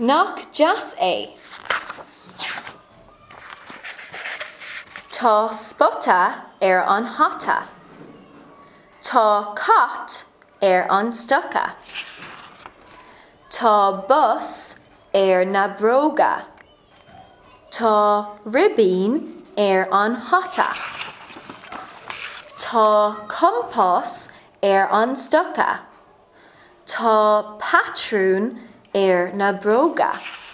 Nach jas é. Tá spotta an hata. Tá cot an stocha. Tá bus na broga. Tá ribbín an hata. Tá compas an stocha. Tá patrún na broga.